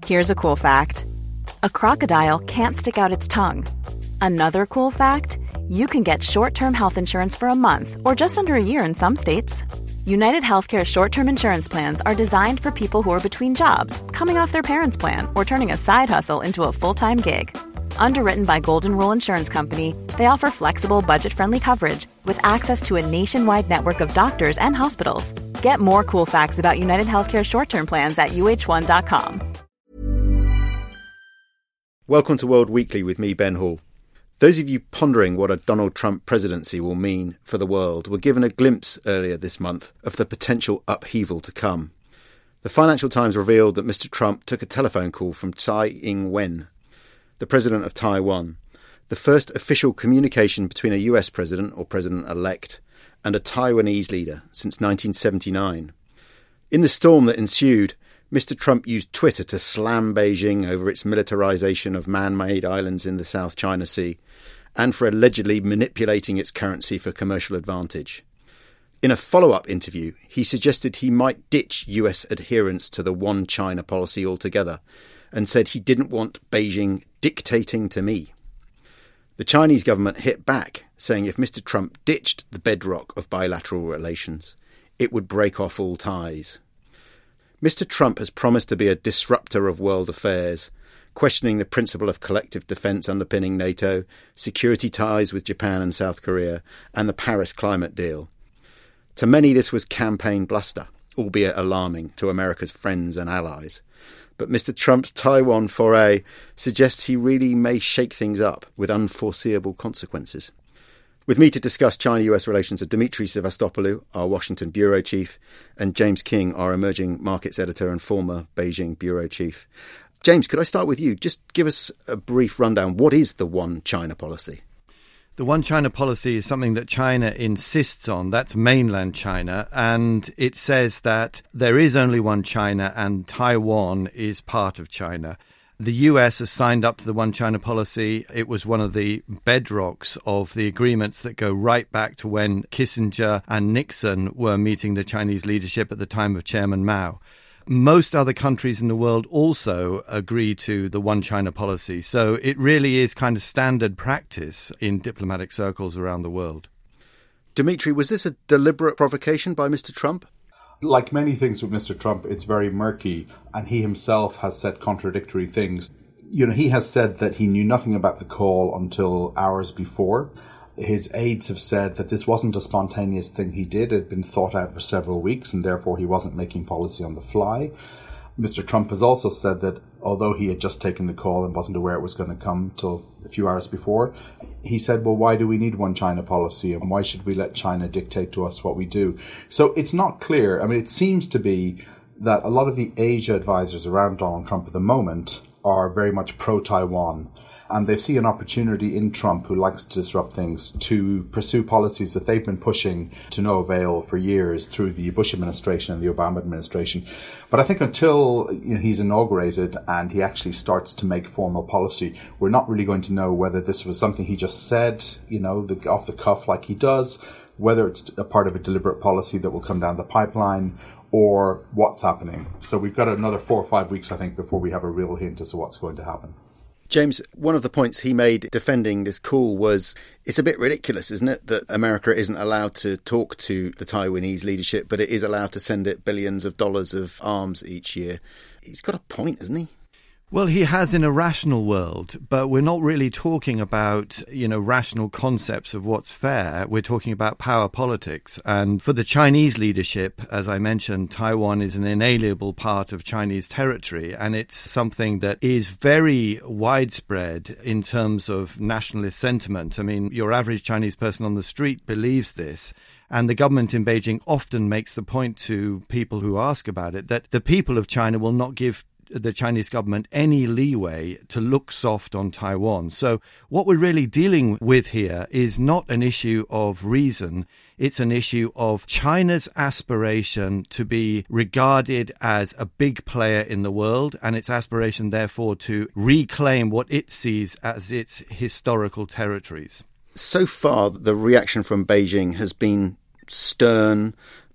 Here's a cool fact. A crocodile can't stick out its tongue. Another cool fact, you can get short-term health insurance for a month or just under a year in some states. United Healthcare short-term insurance plans are designed for people who are between jobs, coming off their parents' plan, or turning a side hustle into a full-time gig. Underwritten by Golden Rule Insurance Company, they offer flexible, budget-friendly coverage with access to a nationwide network of doctors and hospitals. Get more cool facts about United Healthcare short-term plans at uh1.com. Welcome to World Weekly with me, Ben Hall. Those of you pondering what a Donald Trump presidency will mean for the world were given a glimpse earlier this month of the potential upheaval to come. The Financial Times revealed that Mr. Trump took a telephone call from Tsai Ing-wen, the president of Taiwan, the first official communication between a US president or president-elect and a Taiwanese leader since 1979. In the storm that ensued, Mr. Trump used Twitter to slam Beijing over its militarization of man-made islands in the South China Sea and for allegedly manipulating its currency for commercial advantage. In a follow-up interview, he suggested he might ditch US adherence to the One China policy altogether and said he didn't want Beijing dictating to me. The Chinese government hit back, saying if Mr. Trump ditched the bedrock of bilateral relations, it would break off all ties. Mr. Trump has promised to be a disruptor of world affairs, questioning the principle of collective defence underpinning NATO, security ties with Japan and South Korea, and the Paris climate deal. To many, this was campaign bluster, albeit alarming to America's friends and allies. But Mr. Trump's Taiwan foray suggests he really may shake things up with unforeseeable consequences. With me to discuss China-US relations are Dimitri Sevastopoulou, our Washington bureau chief, and James King, our emerging markets editor and former Beijing bureau chief. James, could I start with you? Just give us a brief rundown. What is the One China policy? The One China policy is something that China insists on. That's mainland China. And it says that there is only one China and Taiwan is part of China. The US has signed up to the One China policy. It was one of the bedrocks of the agreements that go right back to when Kissinger and Nixon were meeting the Chinese leadership at the time of Chairman Mao. Most other countries in the world also agree to the One China policy. So it really is kind of standard practice in diplomatic circles around the world. Dimitri, was this a deliberate provocation by Mr. Trump? Like many things with Mr. Trump, it's very murky, and he himself has said contradictory things. You know, he has said that he knew nothing about the call until hours before. His aides have said that this wasn't a spontaneous thing he did. It had been thought out for several weeks, and therefore he wasn't making policy on the fly. Mr. Trump has also said that although he had just taken the call and wasn't aware it was going to come till a few hours before, he said, well, why do we need One China policy and why should we let China dictate to us what we do? So it's not clear. I mean, it seems to be that a lot of the Asia advisors around Donald Trump at the moment are very much pro-Taiwan. And they see an opportunity in Trump, who likes to disrupt things, to pursue policies that they've been pushing to no avail for years through the Bush administration and the Obama administration. But I think until he's inaugurated and he actually starts to make formal policy, we're not really going to know whether this was something he just said, off the cuff like he does, whether it's a part of a deliberate policy that will come down the pipeline, or what's happening. So we've got another 4 or 5 weeks, I think, before we have a real hint as to what's going to happen. James, one of the points he made defending this call was it's a bit ridiculous, isn't it, that America isn't allowed to talk to the Taiwanese leadership, but it is allowed to send it billions of dollars of arms each year. He's got a point, hasn't he? Well, he has in a rational world, but we're not really talking about, rational concepts of what's fair. We're talking about power politics. And for the Chinese leadership, as I mentioned, Taiwan is an inalienable part of Chinese territory. And it's something that is very widespread in terms of nationalist sentiment. I mean, your average Chinese person on the street believes this. And the government in Beijing often makes the point to people who ask about it that the people of China will not give the Chinese government any leeway to look soft on Taiwan. So what we're really dealing with here is not an issue of reason. It's an issue of China's aspiration to be regarded as a big player in the world, and its aspiration, therefore, to reclaim what it sees as its historical territories. So far, the reaction from Beijing has been stern,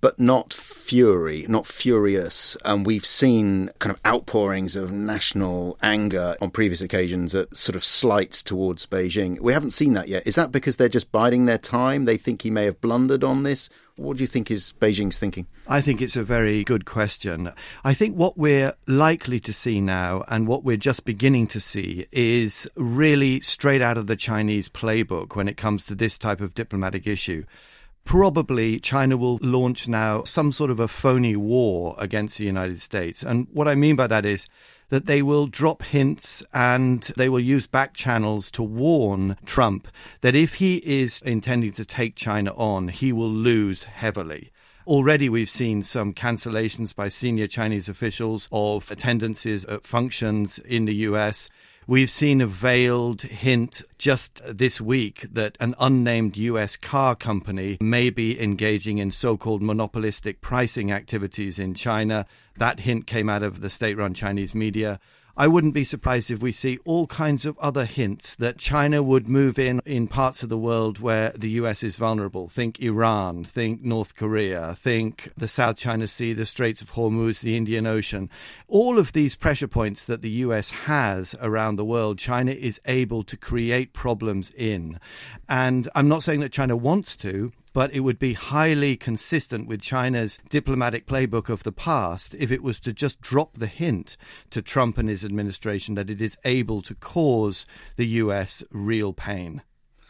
but not fury, not furious. And we've seen kind of outpourings of national anger on previous occasions at sort of slights towards Beijing. We haven't seen that yet. Is that because they're just biding their time? They think he may have blundered on this? What do you think is Beijing's thinking? I think it's a very good question. I think what we're likely to see now, and what we're just beginning to see, is really straight out of the Chinese playbook when it comes to this type of diplomatic issue. Probably China will launch now some sort of a phony war against the United States. And what I mean by that is that they will drop hints and they will use back channels to warn Trump that if he is intending to take China on, he will lose heavily. Already we've seen some cancellations by senior Chinese officials of attendances at functions in the US. We've seen a veiled hint just this week that an unnamed US car company may be engaging in so-called monopolistic pricing activities in China. That hint came out of the state-run Chinese media. I wouldn't be surprised if we see all kinds of other hints that China would move in parts of the world where the US is vulnerable. Think Iran, think North Korea, think the South China Sea, the Straits of Hormuz, the Indian Ocean. All of these pressure points that the US has around the world, China is able to create problems in. And I'm not saying that China wants to, but it would be highly consistent with China's diplomatic playbook of the past if it was to just drop the hint to Trump and his administration that it is able to cause the US real pain.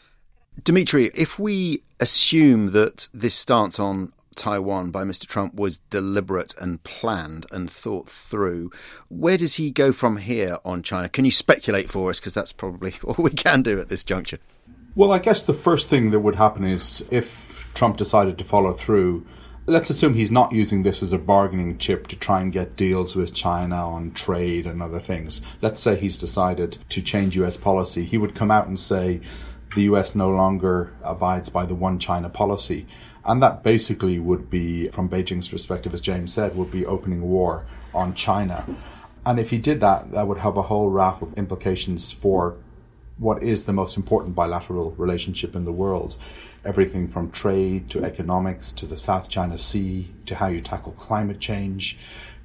Dimitri, if we assume that this stance on Taiwan by Mr. Trump was deliberate and planned and thought through, where does he go from here on China? Can you speculate for us? Because that's probably all we can do at this juncture. Well, I guess the first thing that would happen is if Trump decided to follow through, let's assume he's not using this as a bargaining chip to try and get deals with China on trade and other things. Let's say he's decided to change US policy. He would come out and say the US no longer abides by the one China policy. And that basically would be, from Beijing's perspective, as James said, would be opening war on China. And if he did that, that would have a whole raft of implications for what is the most important bilateral relationship in the world. Everything from trade to economics to the South China Sea to how you tackle climate change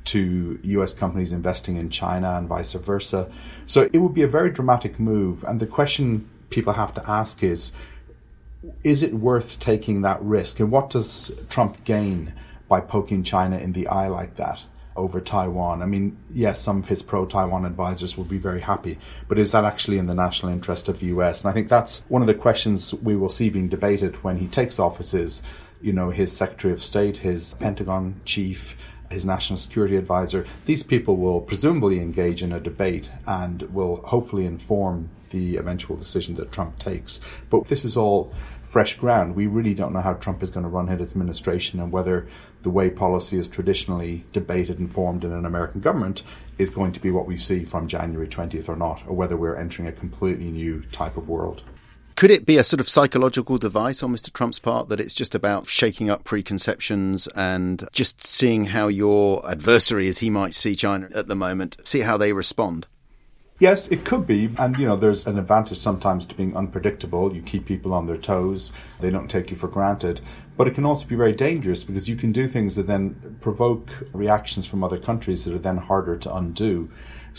to US companies investing in China and vice versa. So it would be a very dramatic move. And the question people have to ask is it worth taking that risk? And what does Trump gain by poking China in the eye like that over Taiwan? I mean, yes, some of his pro-Taiwan advisors will be very happy, but is that actually in the national interest of the US? And I think that's one of the questions we will see being debated when he takes office is, you know, his Secretary of State, his Pentagon chief, his national security advisor. These people will presumably engage in a debate and will hopefully inform the eventual decision that Trump takes. But this is all fresh ground. We really don't know how Trump is going to run his administration and whether the way policy is traditionally debated and formed in an American government is going to be what we see from January 20th or not, or whether we're entering a completely new type of world. Could it be a sort of psychological device on Mr. Trump's part, that it's just about shaking up preconceptions and just seeing how your adversary, as he might see China at the moment, see how they respond? Yes, it could be. And, you know, there's an advantage sometimes to being unpredictable. You keep people on their toes. They don't take you for granted. But it can also be very dangerous because you can do things that then provoke reactions from other countries that are then harder to undo.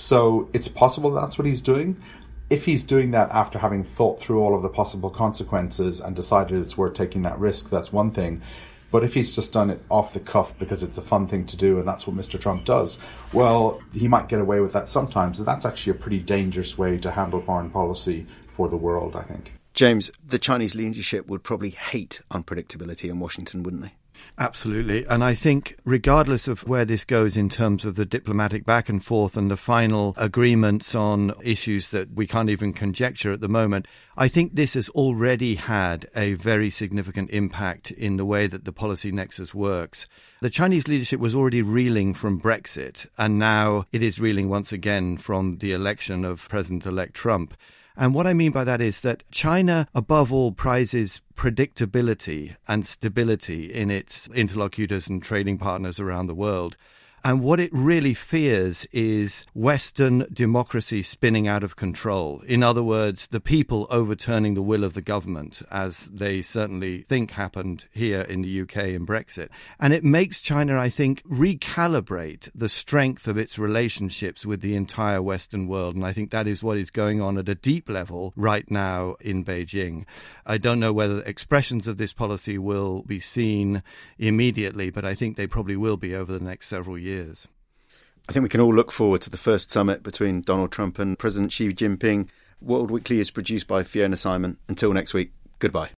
So it's possible that's what he's doing. If he's doing that after having thought through all of the possible consequences and decided it's worth taking that risk, that's one thing. But if he's just done it off the cuff because it's a fun thing to do and that's what Mr. Trump does, well, he might get away with that sometimes. And that's actually a pretty dangerous way to handle foreign policy for the world, I think. James, the Chinese leadership would probably hate unpredictability in Washington, wouldn't they? Absolutely. And I think regardless of where this goes in terms of the diplomatic back and forth and the final agreements on issues that we can't even conjecture at the moment, I think this has already had a very significant impact in the way that the policy nexus works. The Chinese leadership was already reeling from Brexit, and now it is reeling once again from the election of President-elect Trump. And what I mean by that is that China, above all, prizes predictability and stability in its interlocutors and trading partners around the world. And what it really fears is Western democracy spinning out of control. In other words, the people overturning the will of the government, as they certainly think happened here in the UK in Brexit. And it makes China, I think, recalibrate the strength of its relationships with the entire Western world. And I think that is what is going on at a deep level right now in Beijing. I don't know whether expressions of this policy will be seen immediately, but I think they probably will be over the next several years. I think we can all look forward to the first summit between Donald Trump and President Xi Jinping. World Weekly is produced by Fiona Simon. Until next week, goodbye.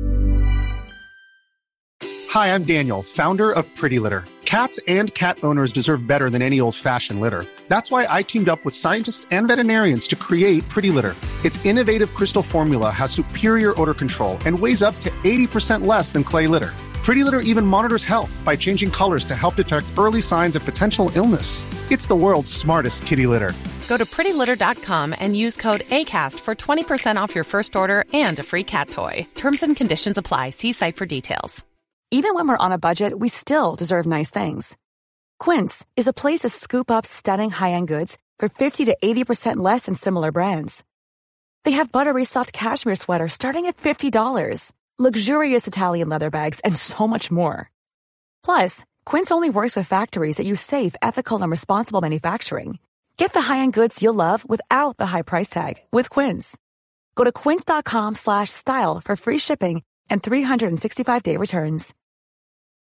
Hi, I'm Daniel, founder of Pretty Litter. Cats and cat owners deserve better than any old-fashioned litter. That's why I teamed up with scientists and veterinarians to create Pretty Litter. Its innovative crystal formula has superior odor control and weighs up to 80% less than clay litter. Pretty Litter even monitors health by changing colors to help detect early signs of potential illness. It's the world's smartest kitty litter. Go to prettylitter.com and use code ACAST for 20% off your first order and a free cat toy. Terms and conditions apply. See site for details. Even when we're on a budget, we still deserve nice things. Quince is a place to scoop up stunning high-end goods for 50 to 80% less than similar brands. They have buttery soft cashmere sweaters starting at $50, luxurious Italian leather bags, and so much more. Plus, Quince only works with factories that use safe, ethical, and responsible manufacturing. Get the high-end goods you'll love without the high price tag with Quince. Go to quince.com/style for free shipping and 365-day returns.